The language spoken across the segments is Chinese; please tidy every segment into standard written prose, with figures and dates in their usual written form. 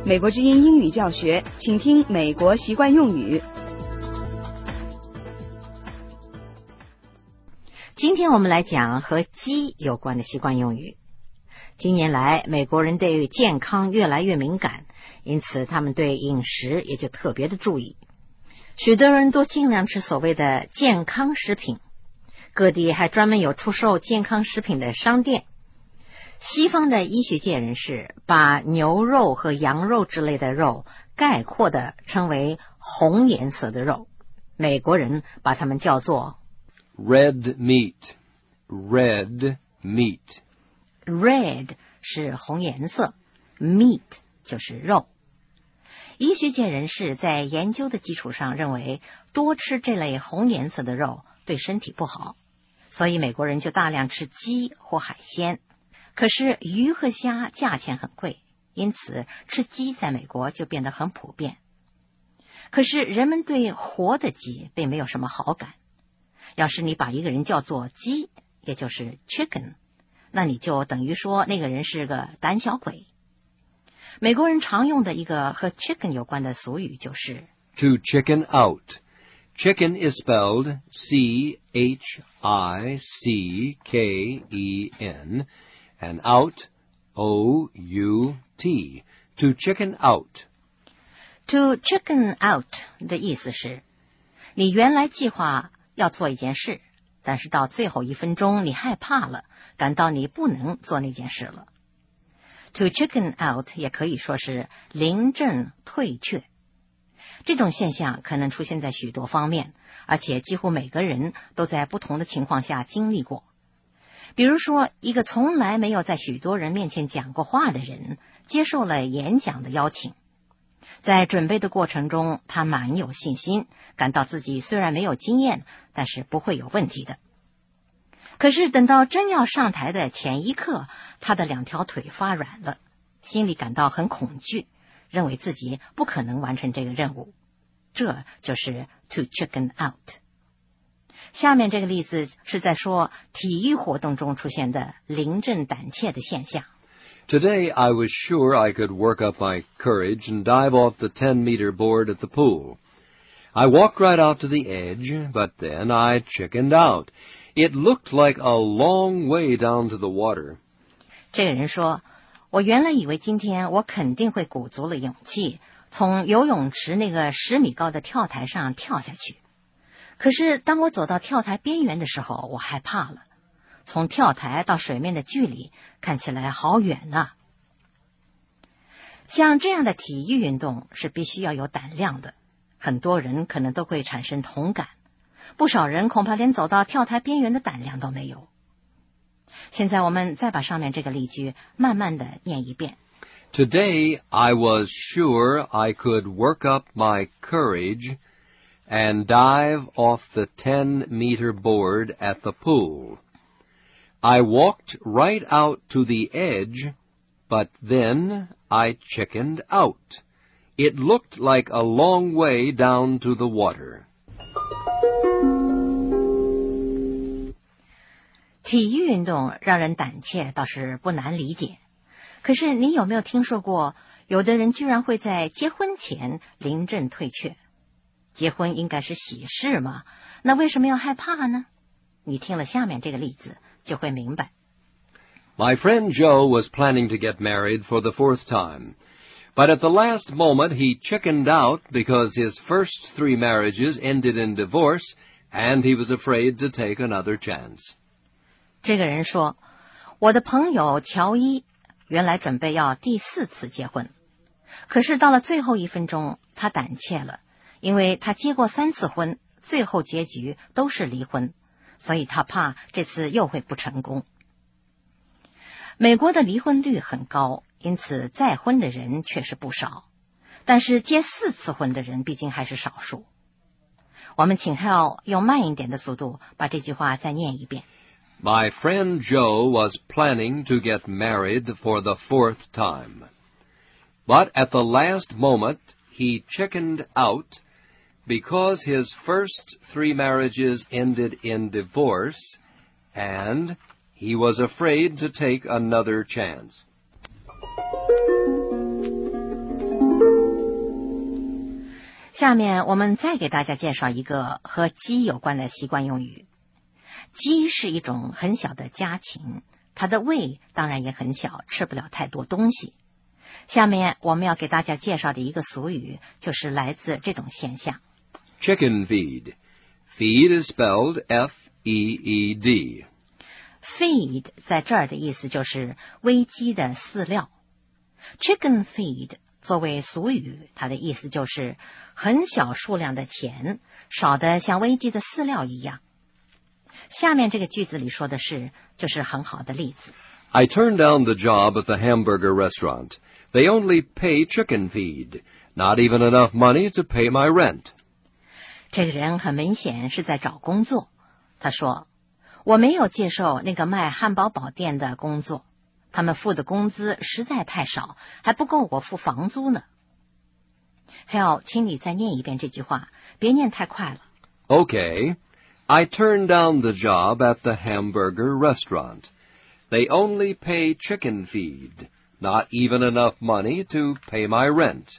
美国之音英语教学，请听美国习惯用语。 今天我们来讲和鸡有关的习惯用语。近年来，美国人对健康越来越敏感，因此他们对饮食也就特别的注意。许多人都尽量吃所谓的健康食品，各地还专门有出售健康食品的商店。西方的医学界人士把牛肉和羊肉之类的肉概括地称为红颜色的肉，美国人把它们叫做 Red meat. Red meat. Red 是红颜色， meat 就是肉。医学界人士在研究的基础上认为，多吃这类红颜色的肉对身体不好，所以美国人就大量吃鸡或海鲜。可是鱼和虾价钱很贵，因此吃鸡在美国就变得很普遍。可是人们对活的鸡并没有什么好感。要是你把一个人叫做鸡，也就是 chicken， 那你就等于说那个人是个胆小鬼。美国人常用的一个和 chicken 有关的俗语就是 To chicken out. Chicken is spelled C-H-I-C-K-E-N, and out, O-U-T. To chicken out. To chicken out 的意思是，你原来计划要做一件事，但是到最后1分钟你害怕了，感到你不能做那件事了。To chicken out 也可以说是临阵退却。这种现象可能出现在许多方面，而且几乎每个人都在不同的情况下经历过。比如说，一个从来没有在许多人面前讲过话的人，接受了演讲的邀请。在准备的过程中，他蛮有信心，感到自己虽然没有经验，但是不会有问题的。可是等到真要上台的前一刻，他的2条腿发软了，心里感到很恐惧，认为自己不可能完成这个任务。这就是 to chicken out。 下面这个例子是在说体育活动中出现的临阵胆怯的现象。 Today I was sure I could work up my courage and dive off the 10-meter board at the pool. I walked right out to the edge, but then I chickened out. It looked like a long way down to the water. 这个人说，我原来以为今天我肯定会鼓足了勇气，从游泳池那个10米高的跳台上跳下去。可是当我走到跳台边缘的时候，我害怕了。从跳台到水面的距离看起来好远啊。像这样的体育运动是必须要有胆量的，很多人可能都会产生同感，不少人恐怕连走到跳台边缘的胆量都没有。现在我们再把上面这个例句慢慢的念一遍。 Today I was sure I could work up my courage and dive off the 10-meter board at the pool. I walked right out to the edge, but then I chickened out. It looked like a long way down to the water. 体育运动让人胆怯倒是不难理解，可是你有没有听说过有的人居然会在结婚前临阵退却？结婚应该是喜事嘛，那为什么要害怕呢？你听了下面这个例子就会明白。 My friend Joe was planning to get married for the 4th time, but at the last moment he chickened out because his first 3 marriages ended in divorce, and he was afraid to take another chance. 这个人说，我的朋友乔伊原来准备要第4次结婚，可是到了最后1分钟他胆怯了，因为他结过3次婚，最后结局都是离婚，所以他怕这次又会不成功。美国的离婚率很高，因此再婚的人确实不少，但是结4次婚的人毕竟还是少数。我们请靠用慢一点的速度把这句话再念一遍。 My friend Joe was planning to get married for the 4th time, but at the last moment he chickened out because his first 3 marriages ended in divorce, and he was afraid to take another chance. 下面我们再给大家介绍一个和鸡有关的习惯用语。鸡是一种很小的家禽，它的胃当然也很小，吃不了太多东西。下面我们要给大家介绍的一个俗语，就是来自这种现象。 Chicken feed. Feed is spelled F-E-E-D. Feed 在这儿的意思就是喂鸡的饲料。Chicken feed 作为俗语，它的意思就是很小数量的钱，少得像喂鸡的饲料一样。下面这个句子里说的就是很好的例子。 I turned down the job at the hamburger restaurant. They only pay chicken feed. Not even enough money to pay my rent. 这个人很明显是在找工作。他说，我没有接受那个卖汉堡包店的工作，他们付的工资实在太少，还不够我付房租呢。Hal， 请你再念一遍这句话，别念太快了。 Okay. I turned down the job at the hamburger restaurant. They only pay chicken feed. Not even enough money to pay my rent.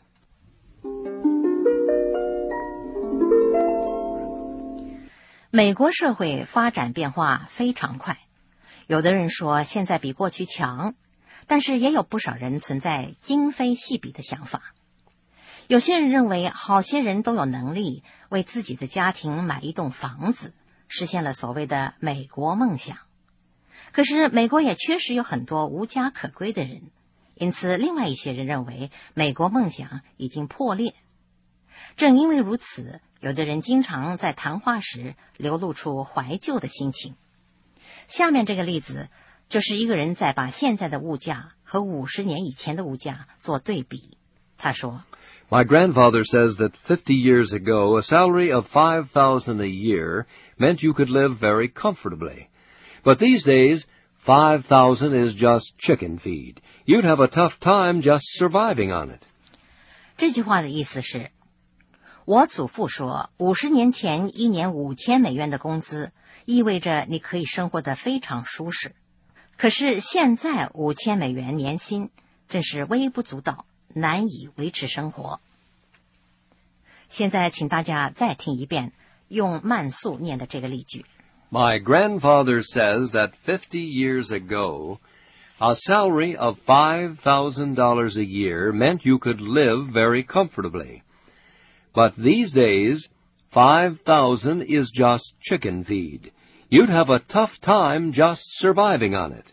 美国社会发展变化非常快，有的人说现在比过去强，但是也有不少人存在今非昔比的想法。有些人认为好些人都有能力为自己的家庭买一栋房子，实现了所谓的美国梦想。可是美国也确实有很多无家可归的人，因此另外一些人认为美国梦想已经破裂。正因为如此，有的人经常在谈话时流露出怀旧的心情。下面这个例子就是一个人在把现在的物价和50年以前的物价做对比。他说， My grandfather says that 50 years ago, a salary of $5,000 a year meant you could live very comfortably. But these days, $5,000 is just chicken feed. You'd have a tough time just surviving on it. 这句话的意思是，我祖父说，50年前1年$5000的工资意味着你可以生活得非常舒适。可是现在$5000年薪真是微不足道，难以维持生活。现在请大家再听一遍用慢速念的这个例句。 My grandfather says that 50 years ago, a salary of $5,000 a year meant you could live very comfortably. But these days, $5,000 is just chicken feed. You'd have a tough time just surviving on it.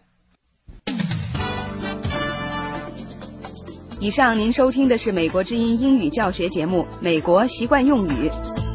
以上您收听的是美国之音英语教学节目《美国习惯用语》。